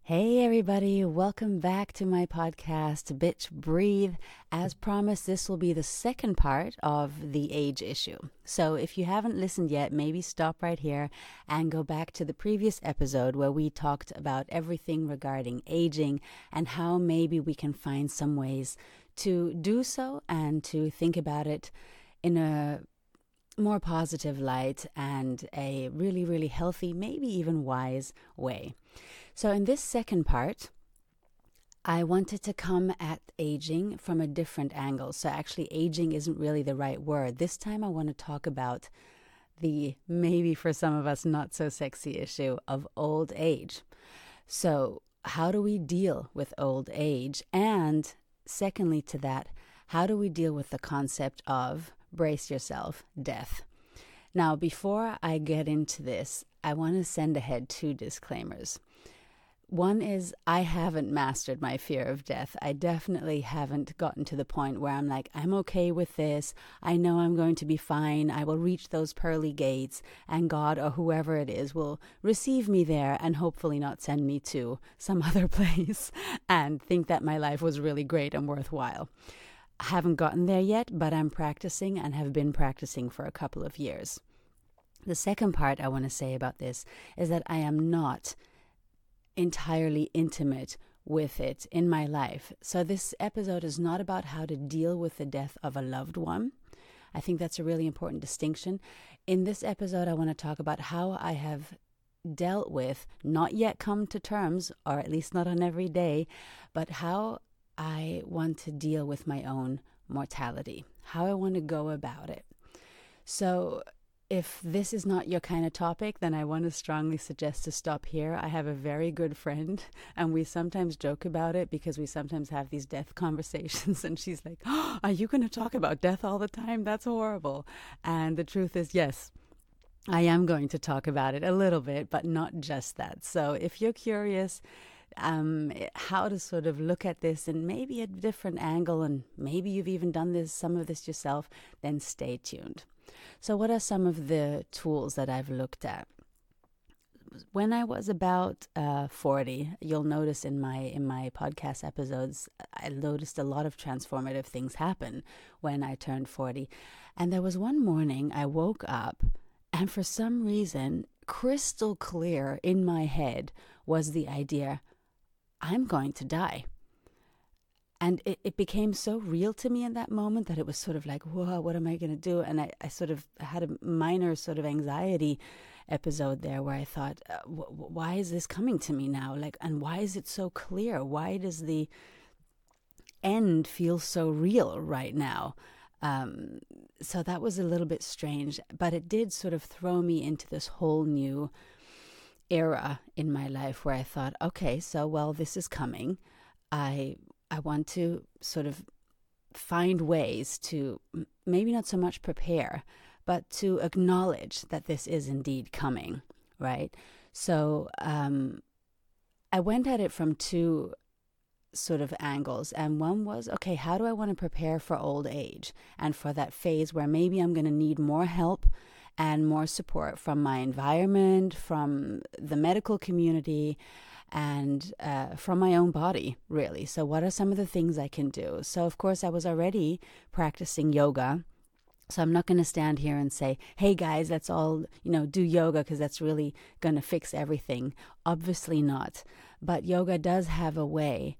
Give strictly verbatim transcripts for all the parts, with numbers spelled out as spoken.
Hey everybody, welcome back to my podcast, Bitch Breathe. As promised, this will be the second part of the age issue. So if you haven't listened yet, maybe stop right here and go back to the previous episode where we talked about everything regarding aging and how maybe we can find some ways to do so and to think about it in a more positive light and a really, really healthy, maybe even wise way. So in this second part, I wanted to come at aging from a different angle. So actually, aging isn't really the right word. This time I want to talk about the, maybe for some of us, not so sexy issue of old age. So how do we deal with old age? And secondly to that, how do we deal with the concept of, brace yourself, death? Now, before I get into this, I want to send ahead two disclaimers. One is I haven't mastered my fear of death. I definitely haven't gotten to the point where I'm like, I'm okay with this. I know I'm going to be fine. I will reach those pearly gates and God or whoever it is will receive me there and hopefully not send me to some other place and think that my life was really great and worthwhile. I haven't gotten there yet, but I'm practicing and have been practicing for a couple of years. The second part I want to say about this is that I am not entirely intimate with it in my life. So this episode is not about how to deal with the death of a loved one. I think that's a really important distinction. In this episode, I want to talk about how I have dealt with, not yet come to terms, or at least not on every day, but how I want to deal with my own mortality, how I want to go about it. So if this is not your kind of topic, then I want to strongly suggest to stop here. I have a very good friend, and we sometimes joke about it because we sometimes have these death conversations, and she's like, oh, are you going to talk about death all the time? That's horrible. And the truth is, yes, I am going to talk about it a little bit, but not just that. So if you're curious um, how to sort of look at this in maybe a different angle, and maybe you've even done this, some of this yourself, then stay tuned. So what are some of the tools that I've looked at? When I was about uh, forty, you'll notice in my in my podcast episodes, I noticed a lot of transformative things happen when I turned forty. And there was one morning I woke up, and for some reason, crystal clear in my head was the idea, I'm going to die. And it, it became so real to me in that moment that it was sort of like, whoa, what am I going to do? And I, I sort of had a minor sort of anxiety episode there where I thought, uh, wh- why is this coming to me now? Like, and why is it so clear? Why does the end feel so real right now? Um, so that was a little bit strange, but it did sort of throw me into this whole new era in my life where I thought, okay, so, well, this is coming. I... I want to sort of find ways to maybe not so much prepare, but to acknowledge that this is indeed coming, right? So um, I went at it from two sort of angles. And one was, okay, how do I want to prepare for old age and for that phase where maybe I'm going to need more help and more support from my environment, from the medical community, and uh, from my own body, really. So what are some of the things I can do? So, of course, I was already practicing yoga. So I'm not going to stand here and say, hey, guys, let's all, you know, do yoga because that's really going to fix everything. Obviously not. But yoga does have a way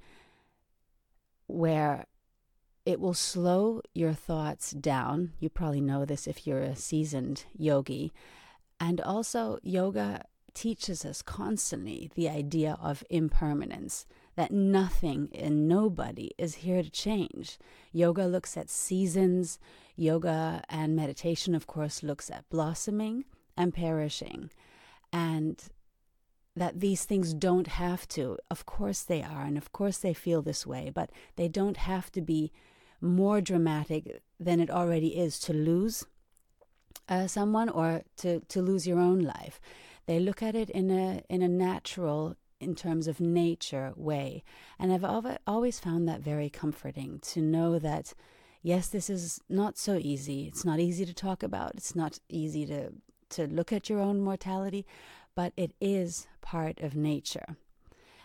where it will slow your thoughts down. You probably know this if you're a seasoned yogi. And also, yoga teaches us constantly the idea of impermanence, that nothing and nobody is here to change. Yoga looks at seasons. Yoga and meditation, of course, looks at blossoming and perishing. And that these things don't have to. Of course they are, and of course they feel this way, but they don't have to be more dramatic than it already is to lose uh, someone or to, to lose your own life. They look at it in a in a natural, in terms of nature, way. And I've al- always found that very comforting to know that, yes, this is not so easy. It's not easy to talk about. It's not easy to, to look at your own mortality, but it is part of nature.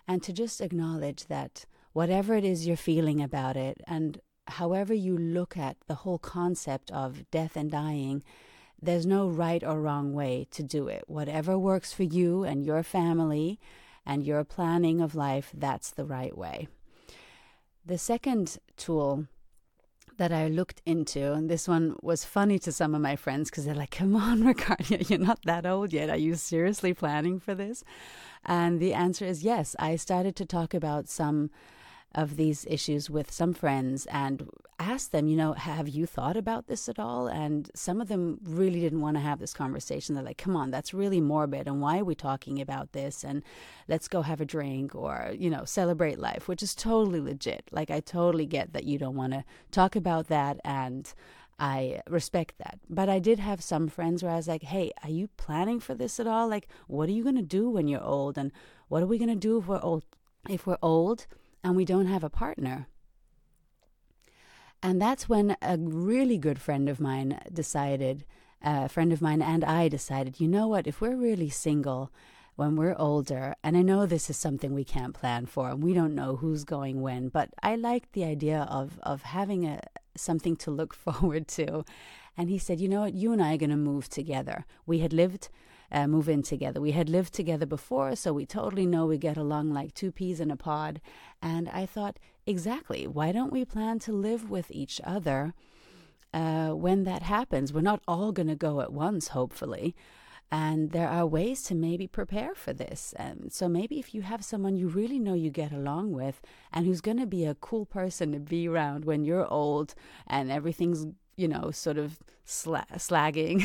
and to just acknowledge that whatever it is you're feeling about it, and however you look at the whole concept of death and dying, there's no right or wrong way to do it. Whatever works for you and your family and your planning of life, that's the right way. The second tool that I looked into, and this one was funny to some of my friends because they're like, come on, Ricardia, you're not that old yet. Are you seriously planning for this? And the answer is yes. I started to talk about some of these issues with some friends and asked them, you know, have you thought about this at all? And some of them really didn't want to have this conversation. They're like, come on, that's really morbid. And why are we talking about this? And let's go have a drink or, you know, celebrate life, which is totally legit. Like, I totally get that you don't want to talk about that, and I respect that. But I did have some friends where I was like, hey, are you planning for this at all? Like, what are you going to do when you're old? And what are we going to do if we're old? If we're old and we don't have a partner? And that's when a really good friend of mine decided, a friend of mine and I decided, you know what, if we're really single when we're older, and I know this is something we can't plan for, and we don't know who's going when, but I liked the idea of, of having a something to look forward to. And he said, you know what, you and I are going to move together. We had lived Uh, move in together. We had lived together before, so we totally know we get along like two peas in a pod. And I thought, exactly, why don't we plan to live with each other uh, when that happens? We're not all going to go at once, hopefully. And there are ways to maybe prepare for this. Um, so maybe if you have someone you really know you get along with and who's going to be a cool person to be around when you're old and everything's, you know, sort of sla- slagging,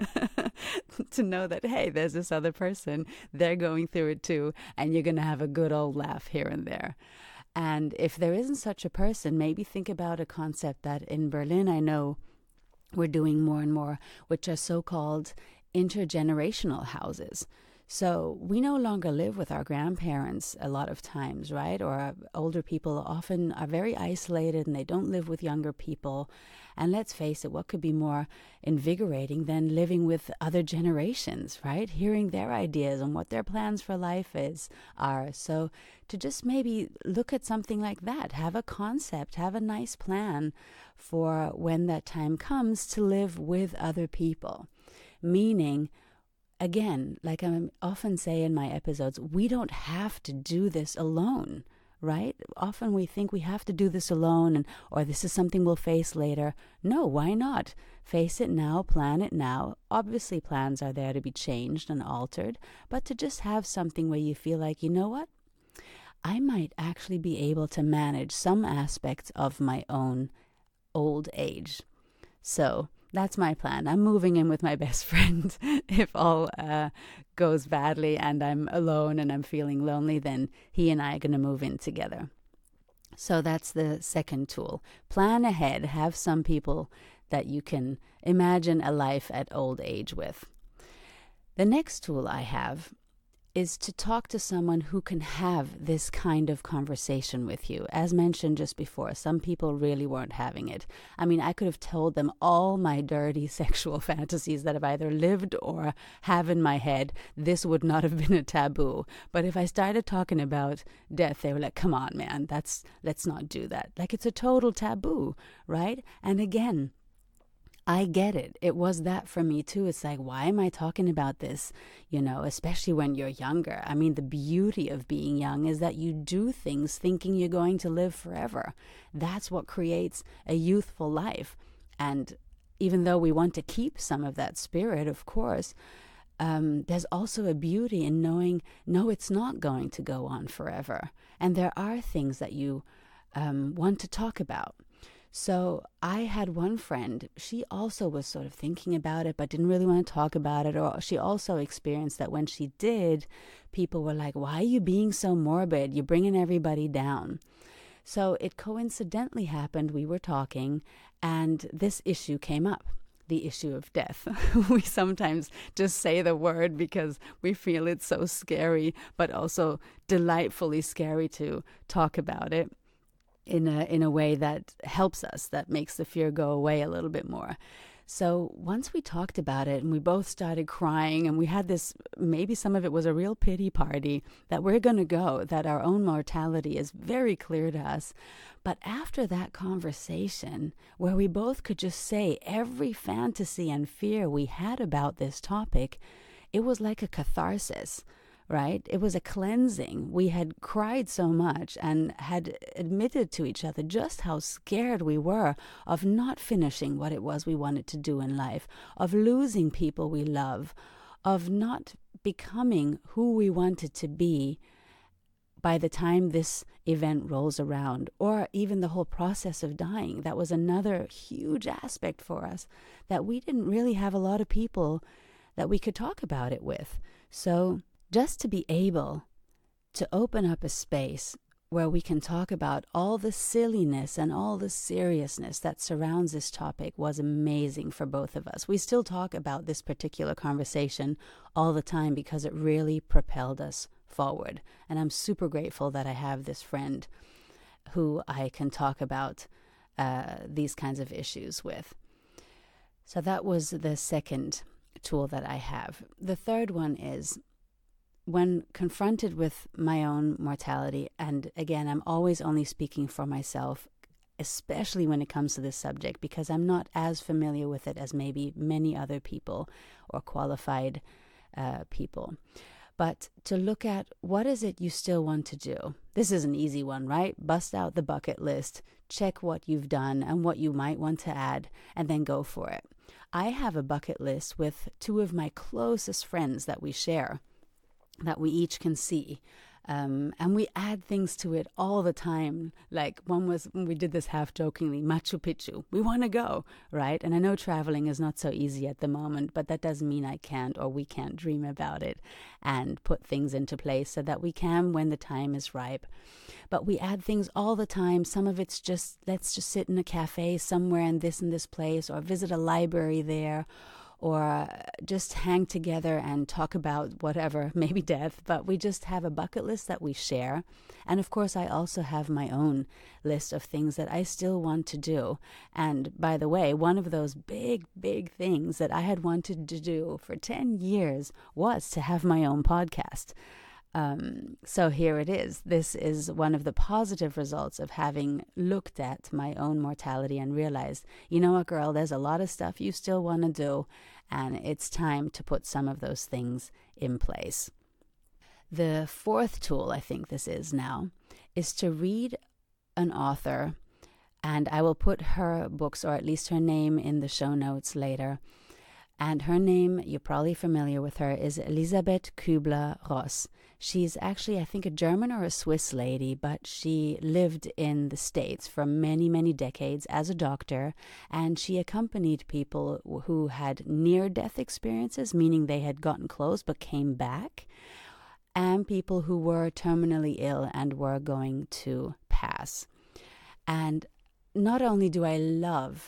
to know that, hey, there's this other person, they're going through it too, and you're going to have a good old laugh here and there. And if there isn't such a person, maybe think about a concept that in Berlin I know we're doing more and more, which are so-called intergenerational houses. So we no longer live with our grandparents a lot of times, right? Or older people often are very isolated and they don't live with younger people. And let's face it, what could be more invigorating than living with other generations, right? Hearing their ideas and what their plans for life is are. So to just maybe look at something like that, have a concept, have a nice plan for when that time comes to live with other people. Meaning, again, like I often say in my episodes, we don't have to do this alone, right? Often we think we have to do this alone, and or this is something we'll face later. No, why not? Face it now, plan it now. Obviously, plans are there to be changed and altered, but to just have something where you feel like, you know what? I might actually be able to manage some aspects of my own old age. So that's my plan. I'm moving in with my best friend. If all uh, goes badly and I'm alone and I'm feeling lonely, then he and I are going to move in together. So that's the second tool. Plan ahead. Have some people that you can imagine a life at old age with. The next tool I have is to talk to someone who can have this kind of conversation with you. As mentioned just before, some people really weren't having it. I mean, I could have told them all my dirty sexual fantasies that I've either lived or have in my head. This would not have been a taboo. But if I started talking about death, they were like, come on, man, that's let's not do that. Like, it's a total taboo, right? And again, I get it. It was that for me too. It's like, why am I talking about this? You know, especially when you're younger. I mean, the beauty of being young is that you do things thinking you're going to live forever. That's what creates a youthful life. And even though we want to keep some of that spirit, of course, um, there's also a beauty in knowing, no, it's not going to go on forever. And there are things that you um, want to talk about. So I had one friend, she also was sort of thinking about it, but didn't really want to talk about it. Or she also experienced that when she did, people were like, why are you being so morbid? You're bringing everybody down. So it coincidentally happened, we were talking, and this issue came up, the issue of death. We sometimes just say the word because we feel it's so scary, but also delightfully scary to talk about it in a in a way that helps us, that makes the fear go away a little bit more. So once we talked about it and we both started crying and we had this, maybe some of it was a real pity party, that we're going to go, that our own mortality is very clear to us. But after that conversation, where we both could just say every fantasy and fear we had about this topic, it was like a catharsis. Right? It was a cleansing. We had cried so much and had admitted to each other just how scared we were of not finishing what it was we wanted to do in life, of losing people we love, of not becoming who we wanted to be by the time this event rolls around, or even the whole process of dying. That was another huge aspect for us, that we didn't really have a lot of people that we could talk about it with. So just to be able to open up a space where we can talk about all the silliness and all the seriousness that surrounds this topic was amazing for both of us. We still talk about this particular conversation all the time because it really propelled us forward. And I'm super grateful that I have this friend who I can talk about uh, these kinds of issues with. So that was the second tool that I have. The third one is, when confronted with my own mortality, and again, I'm always only speaking for myself, especially when it comes to this subject, because I'm not as familiar with it as maybe many other people or qualified uh, people. But to look at, what is it you still want to do? This is an easy one, right? Bust out the bucket list, check what you've done and what you might want to add, and then go for it. I have a bucket list with two of my closest friends that we share, that we each can see. Um, and we add things to it all the time. Like one was, we did this half jokingly, Machu Picchu. We want to go, right? And I know traveling is not so easy at the moment, but that doesn't mean I can't or we can't dream about it and put things into place so that we can when the time is ripe. But we add things all the time. Some of it's just, let's just sit in a cafe somewhere in this and this place, or visit a library there, or just hang together and talk about whatever, maybe death, but we just have a bucket list that we share. And of course, I also have my own list of things that I still want to do. And by the way, one of those big, big things that I had wanted to do for ten years was to have my own podcast. Um, so here it is. This is one of the positive results of having looked at my own mortality and realized, you know what, girl, there's a lot of stuff you still want to do, and it's time to put some of those things in place. The fourth tool, I think this is now, is to read an author, and I will put her books, or at least her name, in the show notes later. And her name, you're probably familiar with her, is Elisabeth Kübler-Ross. She's actually, I think, a German or a Swiss lady, but she lived in the States for many, many decades as a doctor, and she accompanied people who had near-death experiences, meaning they had gotten close but came back, and people who were terminally ill and were going to pass. And not only do I love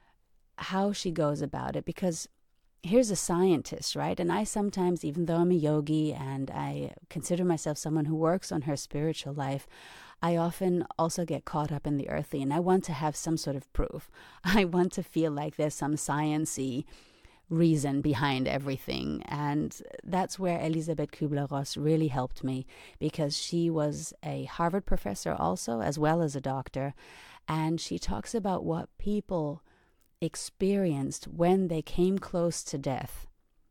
how she goes about it, because here's a scientist, right? And I sometimes, even though I'm a yogi and I consider myself someone who works on her spiritual life, I often also get caught up in the earthly, and I want to have some sort of proof. I want to feel like there's some science-y reason behind everything. And that's where Elisabeth Kübler-Ross really helped me, because she was a Harvard professor also, as well as a doctor. And she talks about what people experienced when they came close to death.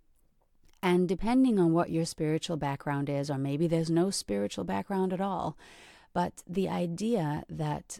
And depending on what your spiritual background is, or maybe there's no spiritual background at all, but the idea that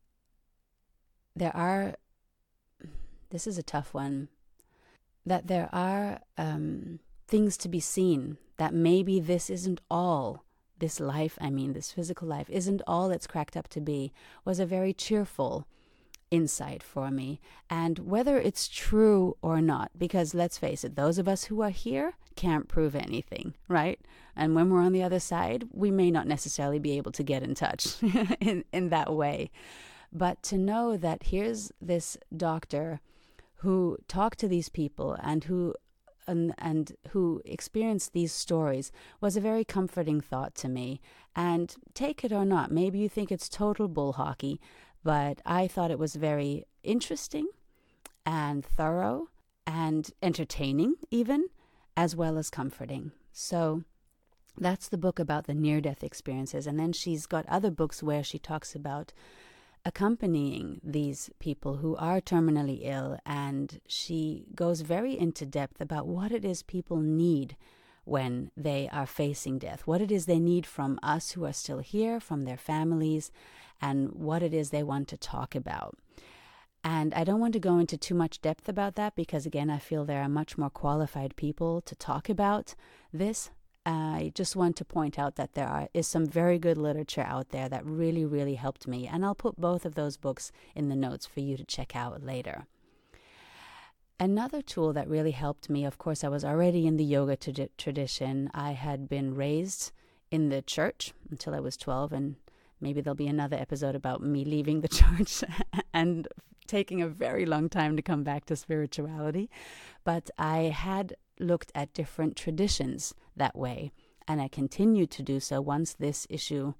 there are, this is a tough one, that there are um, things to be seen, that maybe this isn't all, this life, I mean, this physical life, isn't all it's cracked up to be, was a very cheerful insight for me. And whether it's true or not, because let's face it, those of us who are here can't prove anything, right? And when we're on the other side, we may not necessarily be able to get in touch in, in that way. But to know that here's this doctor who talked to these people and who and, and who experienced these stories was a very comforting thought to me. And take it or not, maybe you think it's total bull hockey, but I thought it was very interesting and thorough and entertaining even, as well as comforting. So that's the book about the near-death experiences. And then she's got other books where she talks about accompanying these people who are terminally ill, and she goes very into depth about what it is people need when they are facing death, what it is they need from us who are still here, from their families, and what it is they want to talk about. And I don't want to go into too much depth about that because, again, I feel there are much more qualified people to talk about this. I just want to point out that there are, is some very good literature out there that really, really helped me. And I'll put both of those books in the notes for you to check out later. Another tool that really helped me, of course, I was already in the yoga t- tradition. I had been raised in the church until I was twelve, and maybe there'll be another episode about me leaving the church and taking a very long time to come back to spirituality. But I had looked at different traditions that way, and I continued to do so once this issue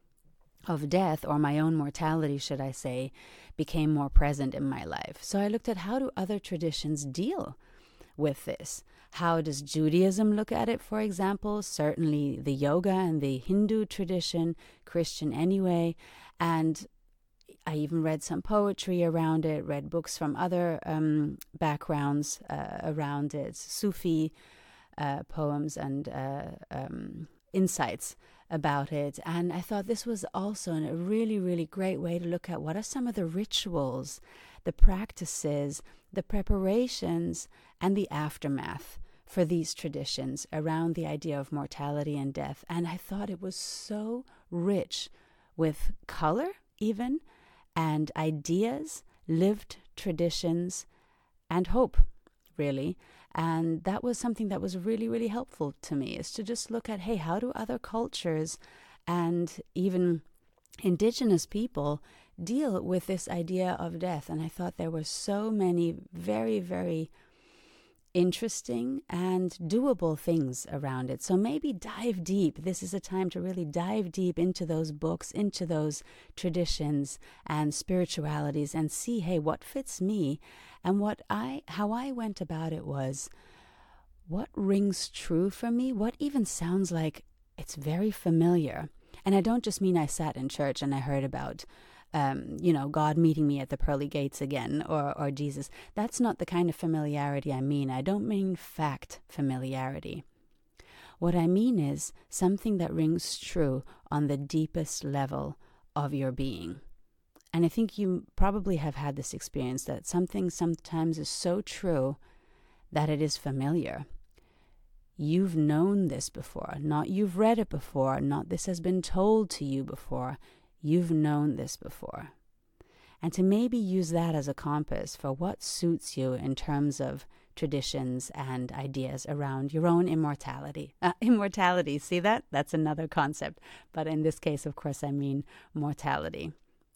of death, or my own mortality, should I say, became more present in my life. So I looked at, how do other traditions deal with this? How does Judaism look at it, for example? Certainly the yoga and the Hindu tradition, Christian anyway, and I even read some poetry around it, read books from other um, backgrounds uh, around it, Sufi uh, poems and uh, um, insights about it. And I thought this was also a really, really great way to look at what are some of the rituals, the practices, the preparations, and the aftermath for these traditions around the idea of mortality and death. And I thought it was so rich with color even, and ideas, lived traditions, and hope, really. And that was something that was really, really helpful to me, is to just look at, hey, how do other cultures and even indigenous people deal with this idea of death? And I thought there were so many very, very interesting and doable things around it. So maybe dive deep. This is a time to really dive deep into those books, into those traditions and spiritualities, and see, hey, what fits me? And what I, how I went about it was, what rings true for me? What even sounds like it's very familiar? And I don't just mean I sat in church and I heard about Um, you know, God meeting me at the pearly gates again, or, or Jesus. That's not the kind of familiarity I mean. I don't mean fact familiarity. What I mean is something that rings true on the deepest level of your being. And I think you probably have had this experience, that something sometimes is so true that it is familiar. You've known this before, not you've read it before, not this has been told to you before. You've known this before. And to maybe use that as a compass for what suits you in terms of traditions and ideas around your own immortality. Uh, immortality, see that? That's another concept. But in this case, of course, I mean mortality.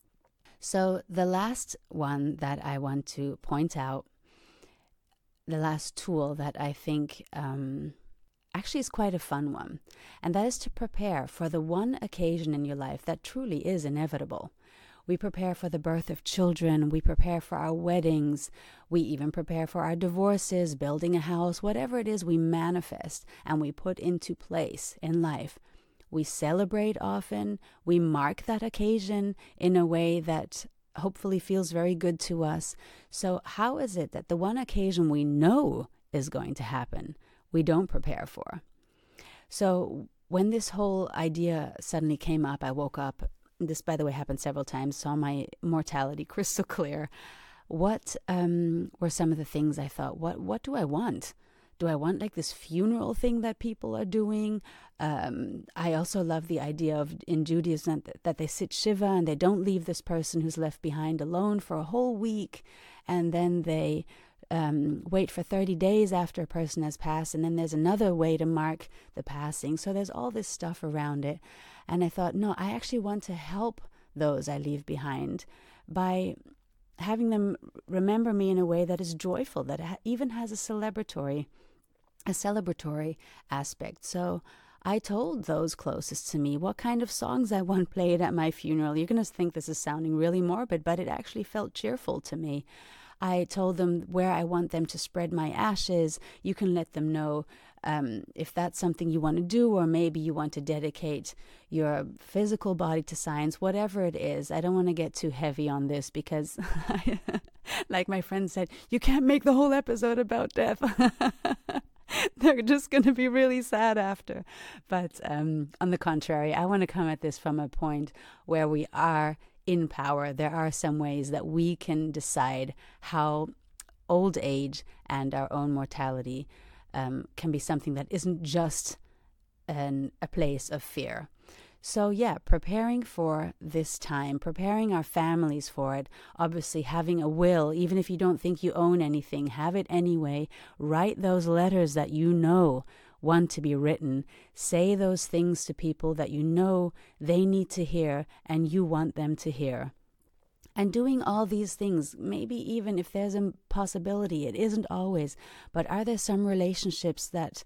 So the last one that I want to point out, the last tool that I think um, actually is quite a fun one, and that is to prepare for the one occasion in your life that truly is inevitable. We prepare for the birth of children, we prepare for our weddings, we even prepare for our divorces, building a house, whatever it is we manifest and we put into place in life. We celebrate often, we mark that occasion in a way that hopefully feels very good to us. So how is it that the one occasion we know is going to happen, we don't prepare for? So when this whole idea suddenly came up, I woke up, this by the way happened several times, saw my mortality crystal clear. What um, were some of the things I thought, what what do I want? Do I want like this funeral thing that people are doing? Um, I also love the idea of in Judaism that, that they sit Shiva and they don't leave this person who's left behind alone for a whole week, and then they Um, wait for thirty days after a person has passed, and then there's another way to mark the passing. So there's all this stuff around it. And I thought, no, I actually want to help those I leave behind by having them remember me in a way that is joyful, that ha- even has a celebratory, a celebratory aspect. So I told those closest to me what kind of songs I want played at my funeral. You're going to think this is sounding really morbid, but it actually felt cheerful to me. I told them where I want them to spread my ashes. You can let them know um, if that's something you want to do, or maybe you want to dedicate your physical body to science, whatever it is. I don't want to get too heavy on this because, like my friend said, you can't make the whole episode about death. They're just going to be really sad after. But um, on the contrary, I want to come at this from a point where we are in power. There are some ways that we can decide how old age and our own mortality um, can be something that isn't just an, a place of fear. So yeah, preparing for this time, preparing our families for it, obviously having a will, even if you don't think you own anything, have it anyway. Write those letters that you know want to be written. Say those things to people that you know they need to hear and you want them to hear. And doing all these things, maybe even if there's a possibility, it isn't always, but are there some relationships that,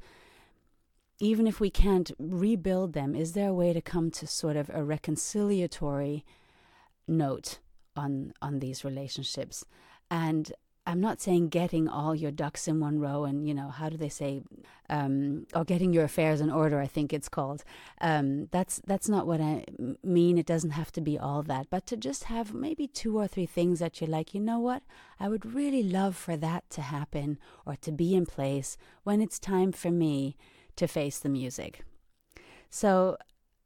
even if we can't rebuild them, is there a way to come to sort of a reconciliatory note on on these relationships? And I'm not saying getting all your ducks in one row and, you know, how do they say, um, or getting your affairs in order, I think it's called. Um, that's that's not what I mean. It doesn't have to be all that, but to just have maybe two or three things that you're like, you know what, I would really love for that to happen or to be in place when it's time for me to face the music. So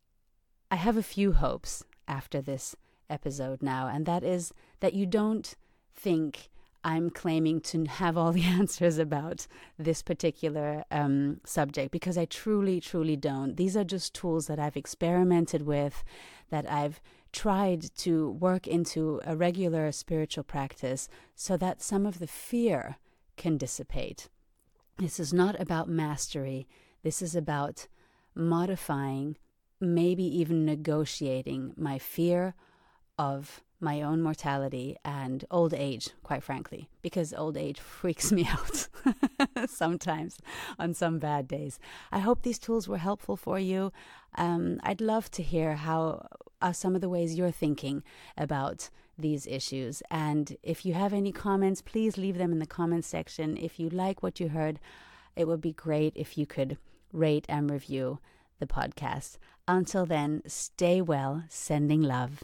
I have a few hopes after this episode now, and that is that you don't think I'm claiming to have all the answers about this particular um, subject, because I truly, truly don't. These are just tools that I've experimented with, that I've tried to work into a regular spiritual practice so that some of the fear can dissipate. This is not about mastery. This is about modifying, maybe even negotiating my fear of my own mortality and old age, quite frankly, because old age freaks me out sometimes on some bad days. I hope these tools were helpful for you. Um, I'd love to hear how are some of the ways you're thinking about these issues. And if you have any comments, please leave them in the comments section. If you like what you heard, it would be great if you could rate and review the podcast. Until then, stay well, sending love.